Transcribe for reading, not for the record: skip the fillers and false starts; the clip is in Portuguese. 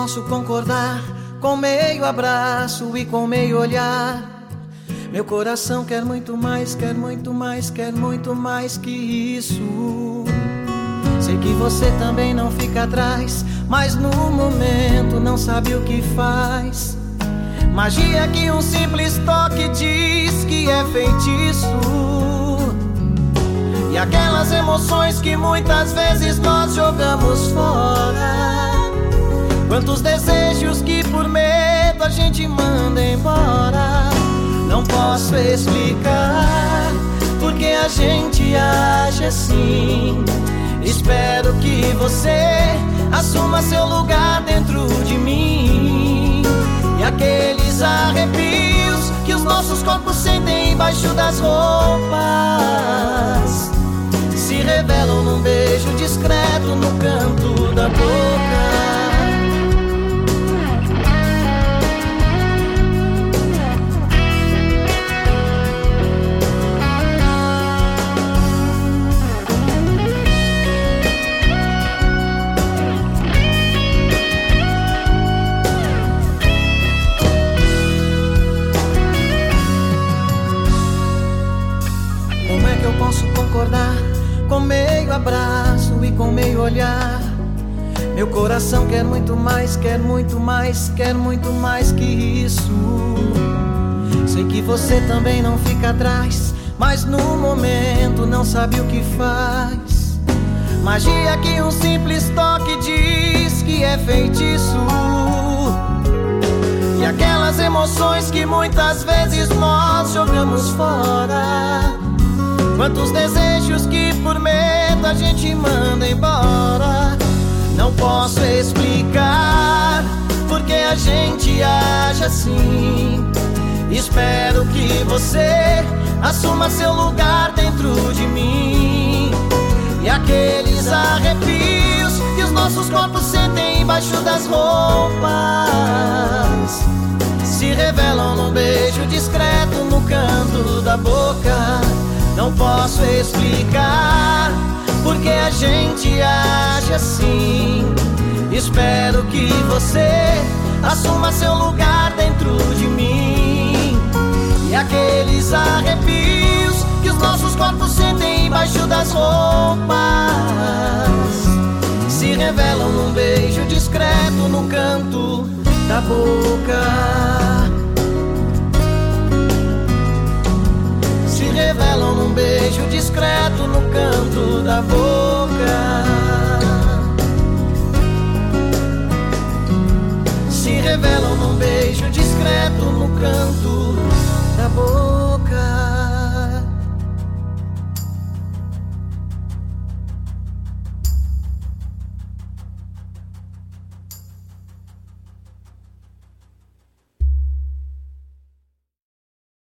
posso concordar com meio abraço e com meio olhar. Meu coração quer muito mais, quer muito mais, quer muito mais que isso. Sei que você também não fica atrás, mas no momento não sabe o que faz. Magia que um simples toque diz que é feitiço. E aquelas emoções que muitas vezes nós jogamos fora. Quantos desejos que por medo a gente manda embora. Não posso explicar porque a gente age assim. Espero que você assuma seu lugar dentro de mim. E aqueles arrepios que os nossos corpos sentem embaixo das roupas se revelam num beijo discreto no canto da boca. Posso concordar com meio abraço e com meio olhar. Meu coração quer muito mais, quer muito mais, quer muito mais que isso. Sei que você também não fica atrás, mas no momento não sabe o que faz. Magia que um simples toque diz que é feitiço. E aquelas emoções que muitas vezes nós jogamos fora. Quantos desejos que por medo a gente manda embora. Não posso explicar porque a gente age assim. Espero que você assuma seu lugar dentro de mim. E aqueles arrepios que os nossos corpos sentem embaixo das roupas se revelam num beijo discreto no canto da boca. Não posso explicar porque a gente age assim. Espero que você assuma seu lugar dentro de mim. E aqueles arrepios que os nossos corpos sentem embaixo das roupas se revelam num beijo discreto no canto da boca. Se revelam num beijo discreto no canto da boca.